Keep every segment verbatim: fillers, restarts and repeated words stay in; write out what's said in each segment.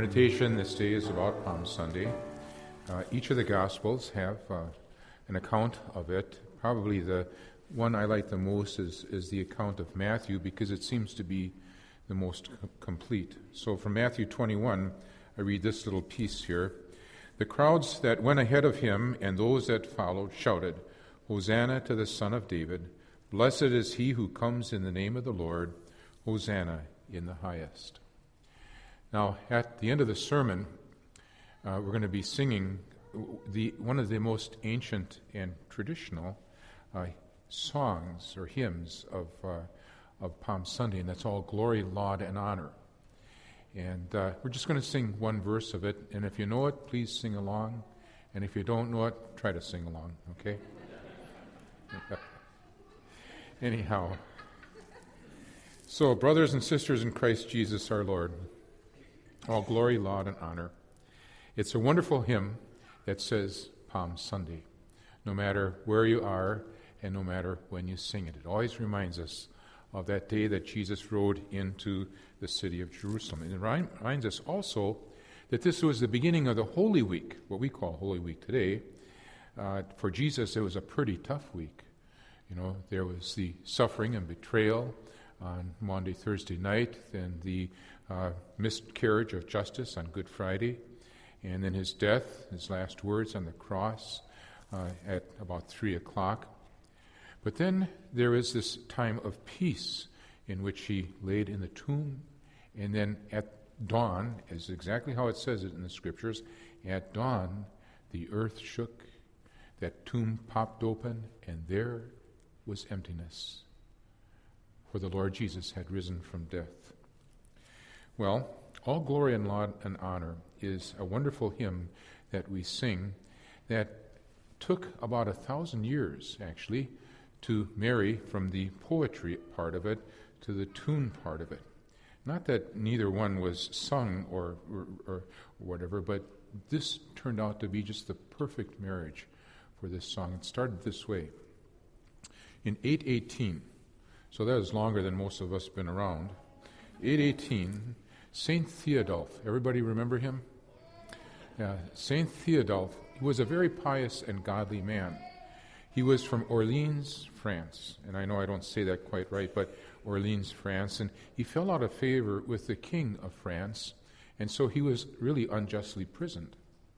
meditation this day is about Palm Sunday. Uh, each of the Gospels have uh, an account of it. Probably the one I like the most is, is the account of Matthew, because it seems to be the most c- complete. So from Matthew twenty-one, I read this little piece here. The crowds that went ahead of him and those that followed shouted, Hosanna to the Son of David. Blessed is he who comes in the name of the Lord. Hosanna in the highest. Now, at the end of the sermon, uh, we're going to be singing the one of the most ancient and traditional uh, songs or hymns of uh, of Palm Sunday, and that's all glory, laud, and honor. And uh, we're just going to sing one verse of it, and if you know it, please sing along. And if you don't know it, try to sing along, okay? Anyhow, so brothers and sisters in Christ Jesus our Lord, all glory, laud, and honor. It's a wonderful hymn that says Palm Sunday, no matter where you are and no matter when you sing it. It always reminds us of that day that Jesus rode into the city of Jerusalem. And it reminds us also that this was the beginning of the Holy Week, what we call Holy Week today. Uh, for Jesus, it was a pretty tough week. You know, there was the suffering and betrayal on Maundy, Thursday night, then the uh, miscarriage of justice on Good Friday, and then his death, his last words on the cross uh, at about three o'clock. But then there is this time of peace in which he laid in the tomb, and then at dawn, is exactly how it says it in the Scriptures, at dawn the earth shook, that tomb popped open, and there was emptiness, for the Lord Jesus had risen from death. Well, all glory and laud and honor is a wonderful hymn that we sing that took about a thousand years, actually, to marry from the poetry part of it to the tune part of it. Not that neither one was sung or, or, or whatever, but this turned out to be just the perfect marriage for this song. It started this way. In eight eighteen, so that was longer than most of us have been around, eight eighteen, Saint Theodulf, everybody remember him? Uh, Saint Theodulf, he was a very pious and godly man. He was from Orleans, France, and I know I don't say that quite right, but Orleans, France, and he fell out of favor with the king of France, and so he was really unjustly imprisoned.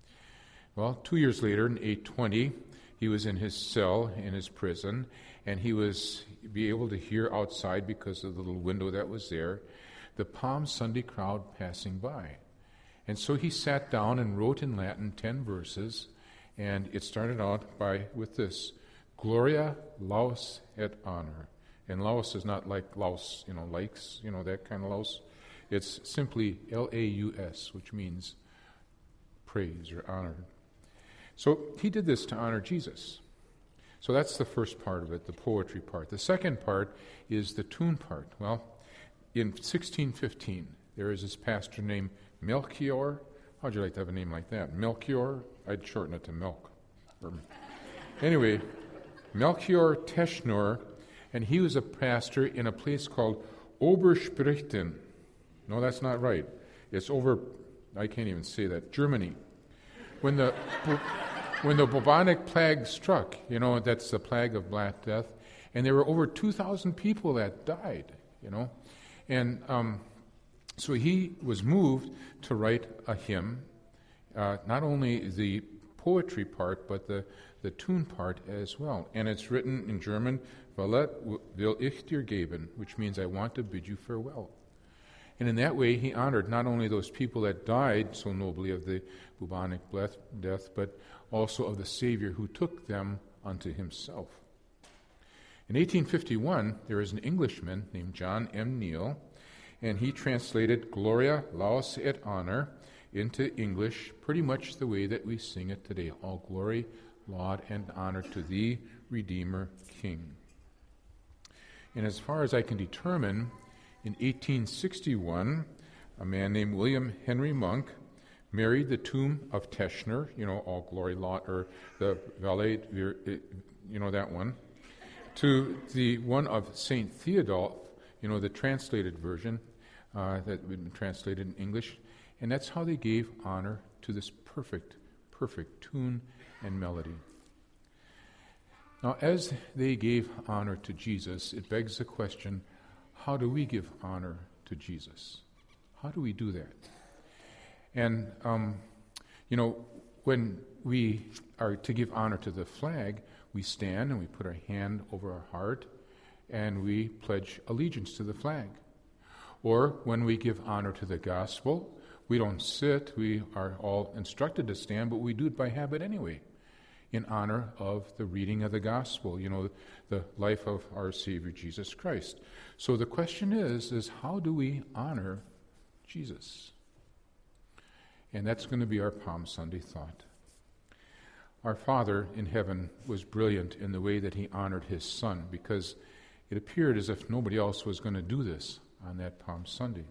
Well, two years later, in eight twenty, he was in his cell in his prison, and he was be able to hear outside, because of the little window that was there, the Palm Sunday crowd passing by. And so he sat down and wrote in Latin ten verses, and it started out by with this, Gloria, laus et honor. And laus is not like laus, you know, likes, you know, that kind of laus. It's simply L A U S, which means praise or honor. So he did this to honor Jesus. So that's the first part of it, the poetry part. The second part is the tune part. Well, in sixteen fifteen, there is this pastor named Melchior. How'd you like to have a name like that? Melchior? I'd shorten it to Milk. Or, anyway, Melchior Teschner, and he was a pastor in a place called Obersprichten. No, that's not right. It's over, I can't even say that, Germany. When the when the bubonic plague struck, you know, that's the plague of Black Death, and there were over two thousand people that died, you know. And um, so he was moved to write a hymn, uh, not only the poetry part, but the, the tune part as well. And it's written in German, Valet will ich dir geben, which means I want to bid you farewell. And in that way, he honored not only those people that died so nobly of the bubonic death, but also of the Savior who took them unto himself. In eighteen fifty-one, there is an Englishman named John M. Neal, and he translated Gloria, laus et honor into English pretty much the way that we sing it today. All glory, laud, and honor to thee, Redeemer, King. And as far as I can determine, in eighteen sixty-one, a man named William Henry Monk married the tomb of Teschner, you know, all glory, laud, or the valet, you know that one, to the one of Saint Theodulf, you know, the translated version uh, that had been translated in English. And that's how they gave honor to this perfect, perfect tune and melody. Now, as they gave honor to Jesus, it begs the question, how do we give honor to Jesus? How do we do that? And, um, you know, when we are to give honor to the flag, we stand and we put our hand over our heart and we pledge allegiance to the flag. Or when we give honor to the gospel, we don't sit, we are all instructed to stand, but we do it by habit anyway, in honor of the reading of the gospel, you know, the life of our Savior Jesus Christ. So the question is, is how do we honor Jesus? And that's going to be our Palm Sunday thought. Our Father in heaven was brilliant in the way that he honored his Son, because it appeared as if nobody else was going to do this on that Palm Sunday.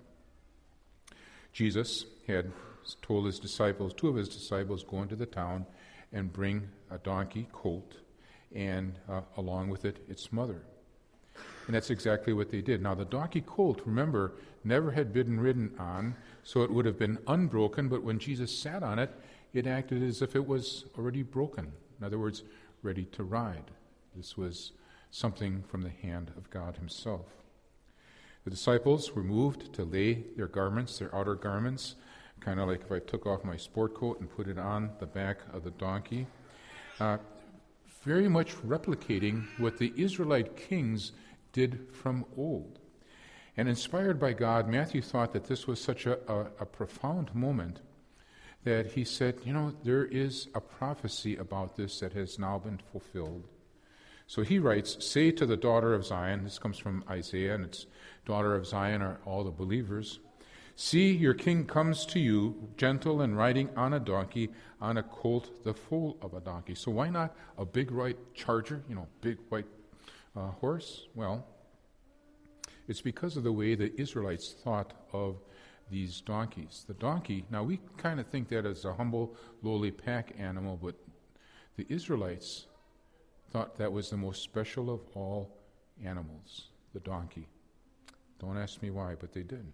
Jesus had told his disciples, two of his disciples, go into the town and bring a donkey colt, and uh, along with it, its mother. And that's exactly what they did. Now, the donkey colt, remember, never had been ridden on, so it would have been unbroken, but when Jesus sat on it, it acted as if it was already broken. In other words, ready to ride. This was something from the hand of God himself. The disciples were moved to lay their garments, their outer garments, kind of like if I took off my sport coat and put it on the back of the donkey, uh, very much replicating what the Israelite kings did from old. And inspired by God, Matthew thought that this was such a, a, a profound moment that he said, you know, there is a prophecy about this that has now been fulfilled. So he writes, say to the daughter of Zion, this comes from Isaiah, and it's daughter of Zion are all the believers, see, your king comes to you, gentle and riding on a donkey, on a colt, the foal of a donkey. So why not a big white charger, you know, big white uh, horse? Well, it's because of the way the Israelites thought of these donkeys. The donkey, now we kind of think that as a humble, lowly pack animal, but the Israelites thought that was the most special of all animals, the donkey. Don't ask me why, but they did.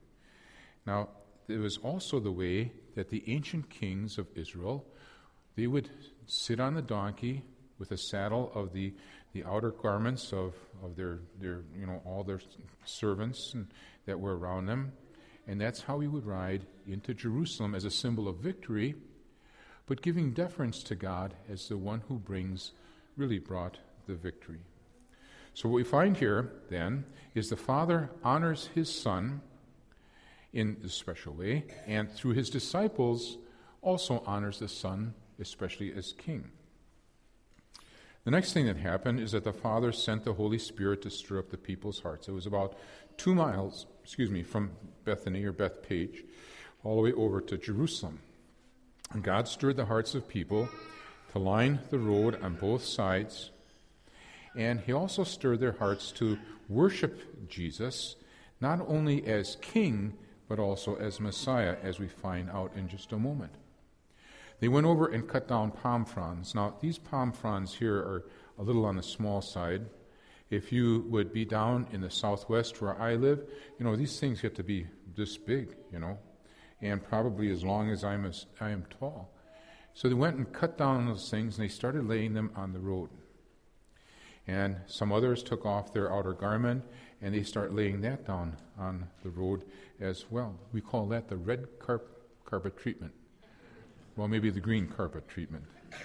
Now, it was also the way that the ancient kings of Israel, they would sit on the donkey with a saddle of the, the outer garments of, of their, their, you know, all their servants and, that were around them. And that's how he would ride into Jerusalem as a symbol of victory, but giving deference to God as the one who brings, really brought the victory. So what we find here, then, is the Father honors his Son in a special way, and through his disciples also honors the Son, especially as King. The next thing that happened is that the Father sent the Holy Spirit to stir up the people's hearts. It was about two miles, excuse me, from Bethany or Bethpage, all the way over to Jerusalem. And God stirred the hearts of people to line the road on both sides, and he also stirred their hearts to worship Jesus, not only as King, but also as Messiah, as we find out in just a moment. They went over and cut down palm fronds. Now, these palm fronds here are a little on the small side. If you would be down in the southwest where I live, you know, these things get to be this big, you know, and probably as long as I'm as I am tall. So they went and cut down those things, and they started laying them on the road. And some others took off their outer garment, and they start laying that down on the road as well. We call that the red carp- carpet treatment. Well, maybe the green carpet treatment.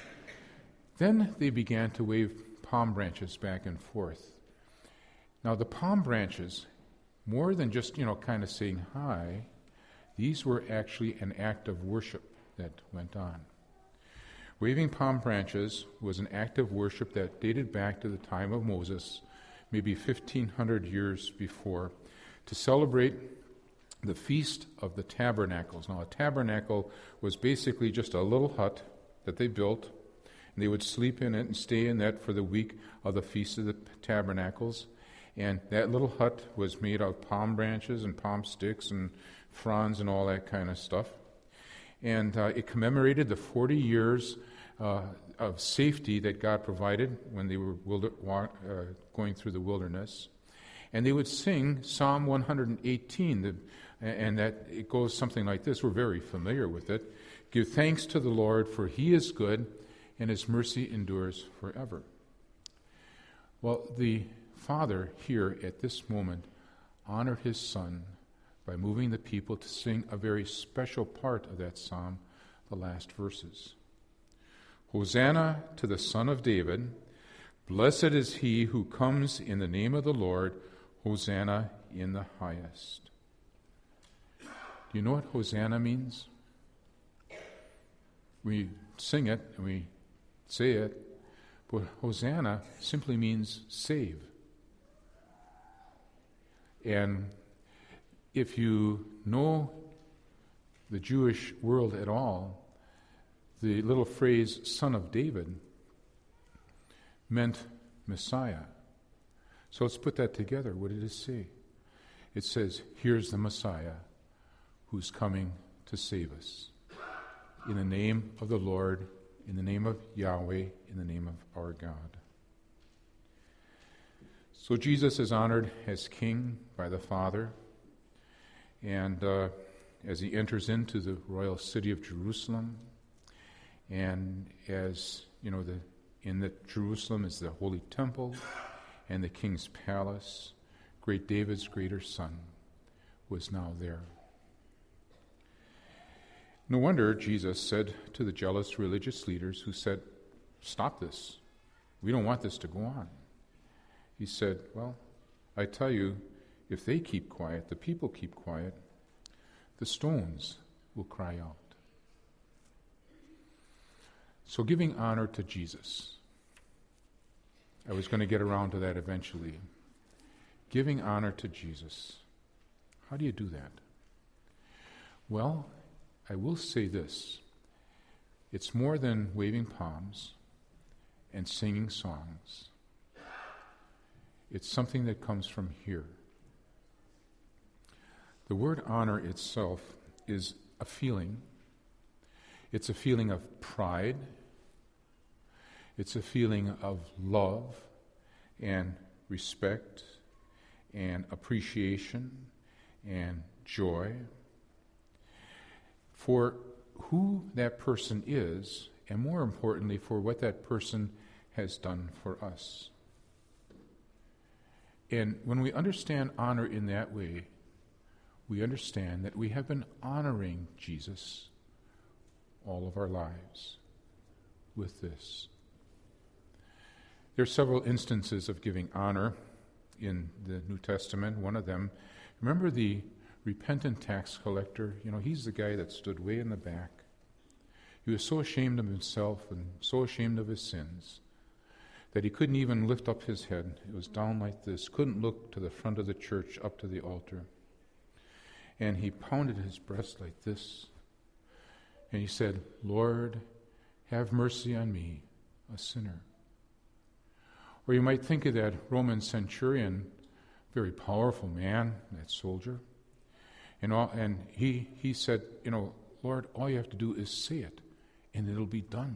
Then they began to wave palm branches back and forth. Now, the palm branches, more than just, you know, kind of saying hi, these were actually an act of worship that went on. Waving palm branches was an act of worship that dated back to the time of Moses, maybe fifteen hundred years before, to celebrate the Feast of the Tabernacles. Now, a tabernacle was basically just a little hut that they built, and they would sleep in it and stay in that for the week of the Feast of the Tabernacles. And that little hut was made of palm branches and palm sticks and fronds and all that kind of stuff. And uh, it commemorated the forty years uh, of safety that God provided when they were wilder- uh, going through the wilderness. And they would sing Psalm one hundred eighteen, the, and that it goes something like this. We're very familiar with it. Give thanks to the Lord, for he is good, and his mercy endures forever. Well, the Father here at this moment honored his Son by moving the people to sing a very special part of that psalm, the last verses. Hosanna to the Son of David. Blessed is he who comes in the name of the Lord. Hosanna in the highest. Do you know what Hosanna means? We sing it and we say it, but Hosanna simply means save. And if you know the Jewish world at all, the little phrase, Son of David, meant Messiah. So let's put that together. What did it say? It says, here's the Messiah who's coming to save us. In the name of the Lord, in the name of Yahweh, in the name of our God. So Jesus is honored as King by the Father. And uh, as he enters into the royal city of Jerusalem, and as, you know, the in the Jerusalem is the Holy Temple and the King's Palace, great David's greater son was now there. No wonder Jesus said to the jealous religious leaders who said, stop this. We don't want this to go on. He said, well, I tell you, if they keep quiet, the people keep quiet, the stones will cry out. So giving honor to Jesus. I was going to get around to that eventually. Giving honor to Jesus. How do you do that? Well, I will say this. It's more than waving palms and singing songs. It's something that comes from here. The word honor itself is a feeling. It's a feeling of pride. It's a feeling of love and respect and appreciation and joy for who that person is, and more importantly, for what that person has done for us. And when we understand honor in that way, we understand that we have been honoring Jesus all of our lives with this. There are several instances of giving honor in the New Testament. One of them, remember the repentant tax collector? You know, he's the guy that stood way in the back. He was so ashamed of himself and so ashamed of his sins that he couldn't even lift up his head. It was down like this, couldn't look to the front of the church, up to the altar. And he pounded his breast like this. And he said, Lord, have mercy on me, a sinner. Or you might think of that Roman centurion, very powerful man, that soldier. And, all, and he, he said, you know, Lord, all you have to do is say it, and it'll be done.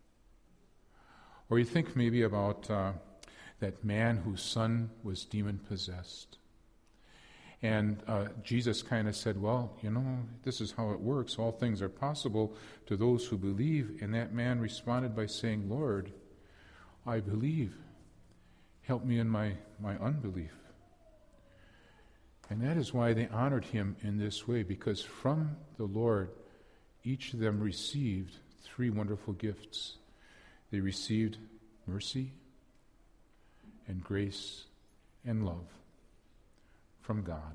Or you think maybe about uh, that man whose son was demon-possessed. And uh, Jesus kind of said, well, you know, this is how it works. All things are possible to those who believe. And that man responded by saying, Lord, I believe. Help me in my, my unbelief. And that is why they honored him in this way, because from the Lord, each of them received three wonderful gifts. They received mercy and grace and love from God.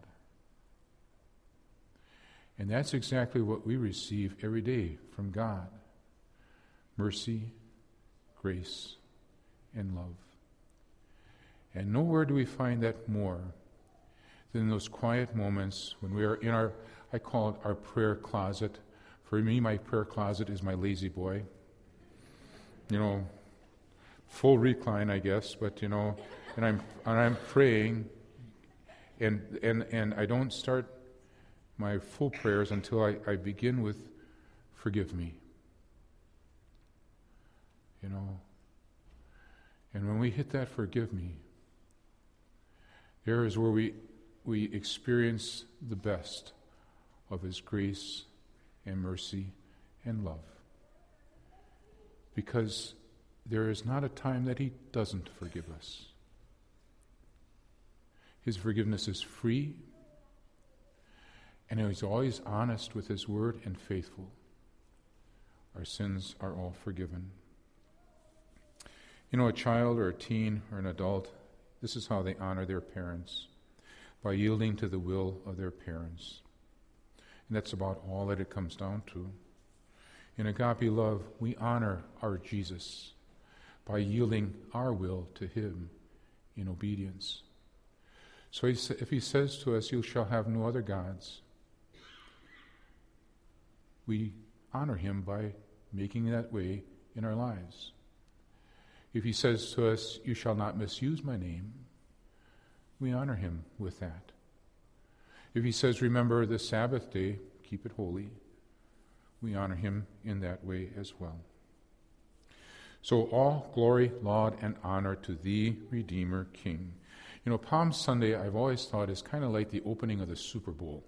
And that's exactly what we receive every day from God. Mercy, grace, and love. And nowhere do we find that more than in those quiet moments when we are in our, I call it our prayer closet. For me, my prayer closet is my lazy boy. You know, full recline, I guess, but you know, and I'm and I'm praying, and and and I don't start my full prayers until I, I begin with, forgive me. You know, and when we hit that forgive me, Here is where we, we experience the best of his grace and mercy and love. Because there is not a time that he doesn't forgive us. His forgiveness is free, and he's always honest with his word and faithful. Our sins are all forgiven. You know, a child or a teen or an adult, this is how they honor their parents, by yielding to the will of their parents. And that's about all that it comes down to. In agape love, we honor our Jesus by yielding our will to him in obedience. So he sa- if he says to us, "You shall have no other gods," we honor him by making that way in our lives. If he says to us, "You shall not misuse my name," we honor him with that. If he says, "Remember the Sabbath day, keep it holy," we honor him in that way as well. So all glory, laud, and honor to thee, Redeemer, King. You know, Palm Sunday, I've always thought, is kind of like the opening of the Super Bowl.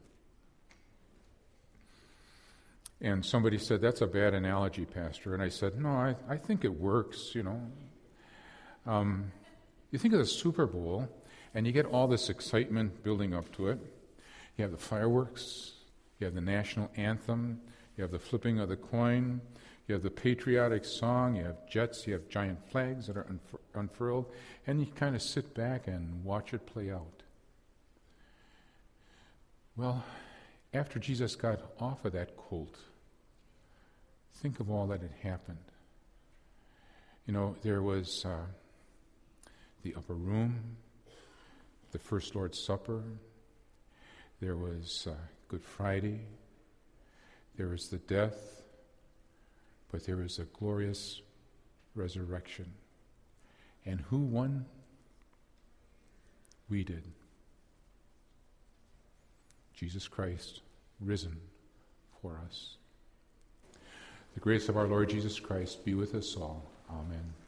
And somebody said, "That's a bad analogy, Pastor." And I said, "No, I, I think it works, you know." Um, you think of the Super Bowl, and you get all this excitement building up to it. You have the fireworks, you have the national anthem, you have the flipping of the coin, you have the patriotic song, you have jets, you have giant flags that are unfur- unfurled, and you kind of sit back and watch it play out. Well, after Jesus got off of that colt, think of all that had happened. You know, there was uh, the upper room, the first Lord's Supper, there was uh, Good Friday, there was the death, but there was a glorious resurrection. And who won? We did. Jesus Christ, risen for us. The grace of our Lord Jesus Christ be with us all. Amen.